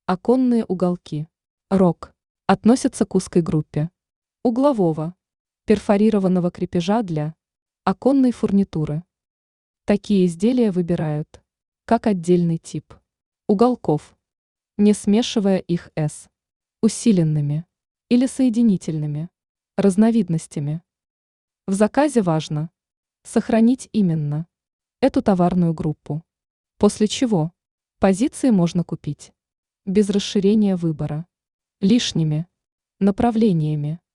Оконные уголки. Рог. Относятся к узкой группе углового, перфорированного крепежа для оконной фурнитуры. Такие изделия выбирают как отдельный тип уголков, не смешивая их с усиленными или соединительными разновидностями. В заказе важно сохранить именно эту товарную группу, после чего позиции можно купить без расширения выбора, лишними направлениями.